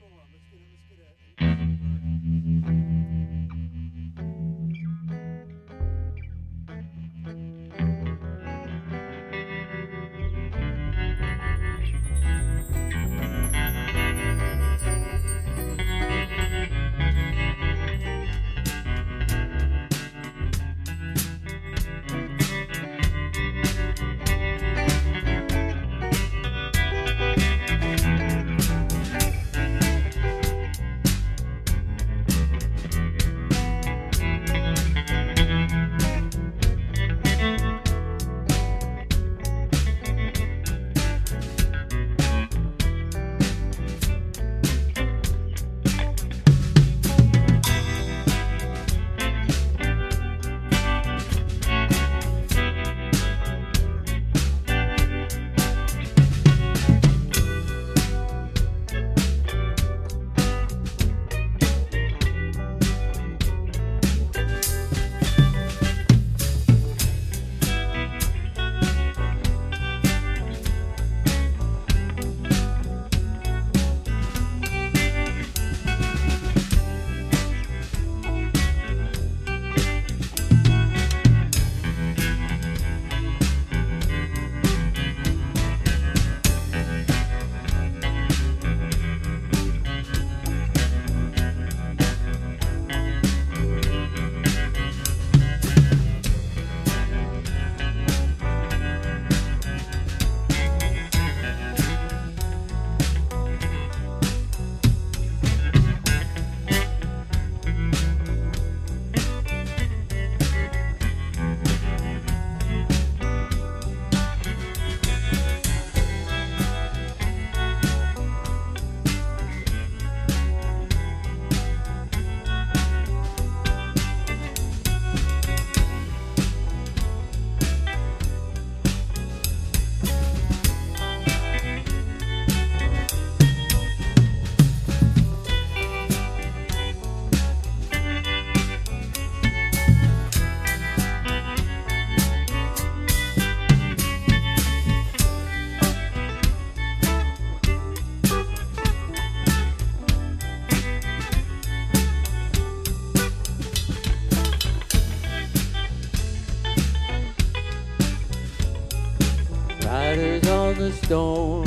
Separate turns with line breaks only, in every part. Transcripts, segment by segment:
Riders on the storm,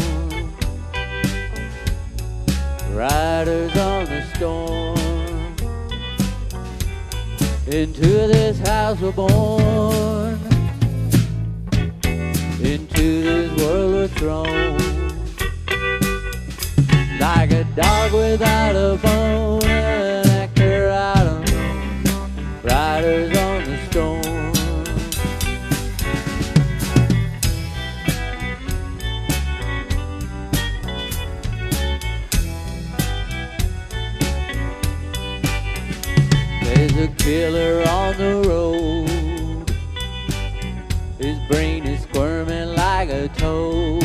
riders on the storm. Into this house we're born, into this world we're thrown. Like a dog without a bone, an actor out alone. Riders on the storm. There's a killer on the road. His brain is squirming like a toad.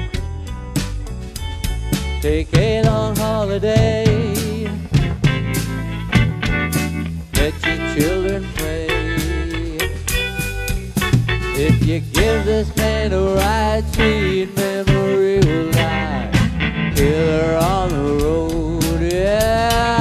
Take a long holiday. Let your children play. If you give this man a ride, sweet memory will die. Killer on the road, yeah.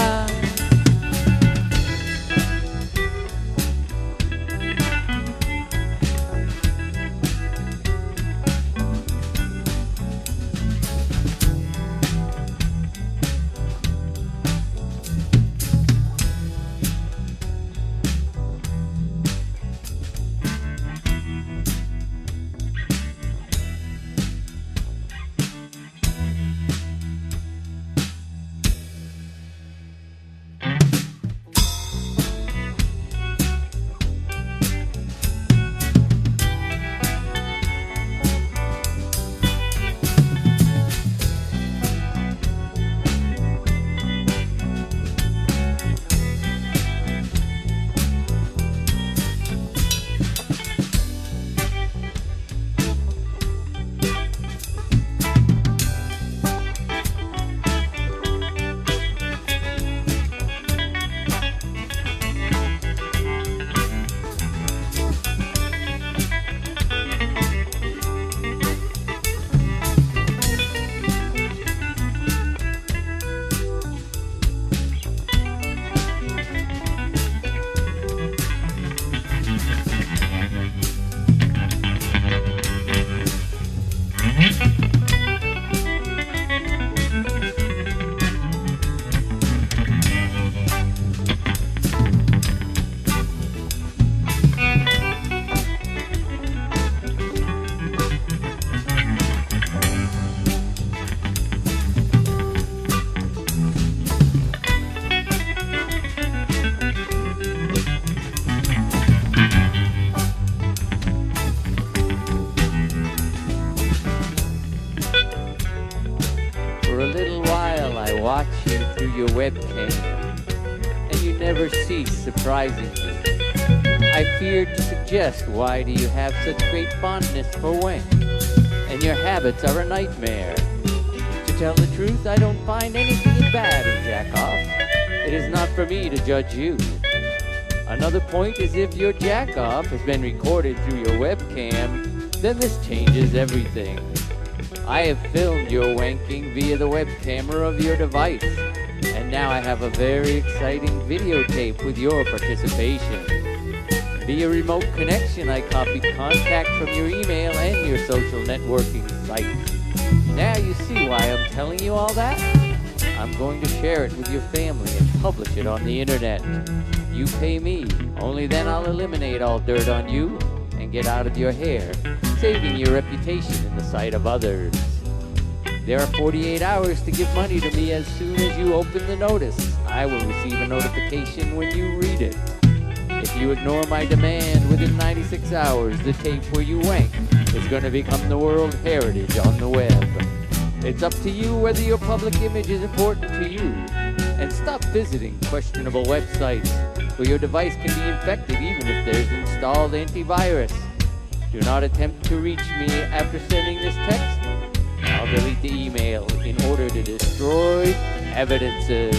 watch you through your webcam, and you never cease surprising me. I feared to suggest, why do you have such great fondness for wank? And your habits are a nightmare. To tell the truth, I don't find anything bad in jack-off. It is not for me to judge you. Another point is, if your jack-off has been recorded through your webcam, then this changes everything. I have filmed your wanking via the web camera of your device, and now I have a very exciting videotape with your participation. Via remote connection, I copied contact from your email and your social networking sites. Now you see why I'm telling you all that? I'm going to share it with your family and publish it on the internet. You pay me, only then I'll eliminate all dirt on you and get out of your hair, saving your reputation in the sight of others. There are 48 hours to give money to me. As soon as you open the notice, I will receive a notification when you read it. If you ignore my demand within 96 hours, the tape where you wank is going to become the world heritage on the web. It's up to you whether your public image is important to you. And stop visiting questionable websites where your device can be infected even if there's installed antivirus. Do not attempt to reach me after sending this text. I'll delete the email in order to destroy evidences.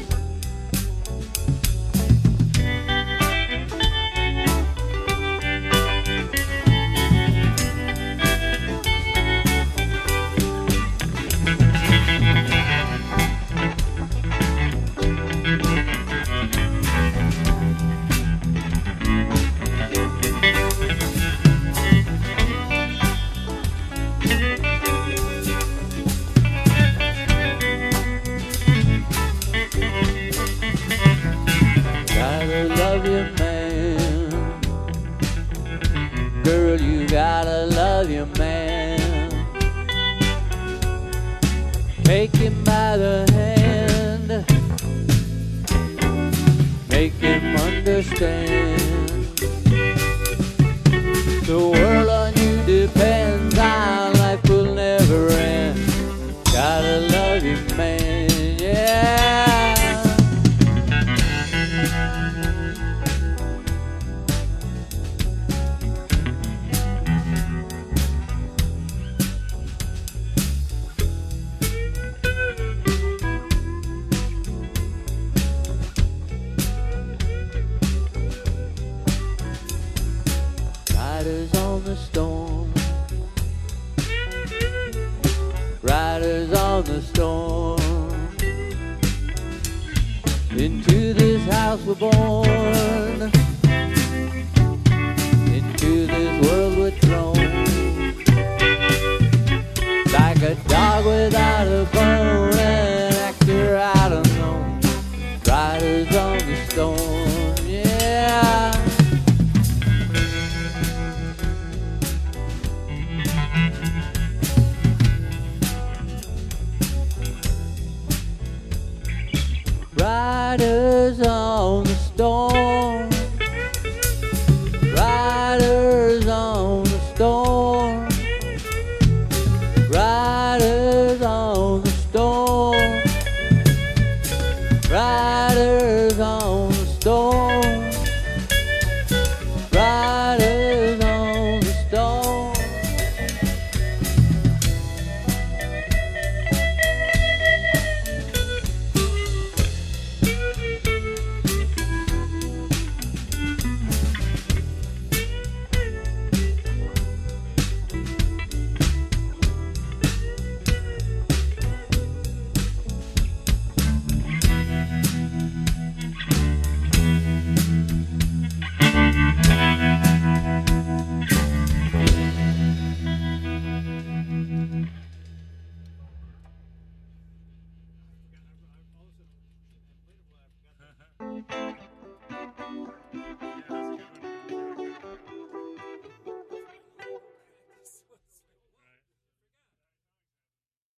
Girl, you gotta love your man. Take him by the hand, make him understand. The world on you depends, our life will never end. Gotta love your man, yeah. Riders on the storm, riders on the storm. Into this house we're born, into this world we're thrown. Like a dog without a bone, an actor out unknown. Riders on the storm, yeah. Riders on the storm.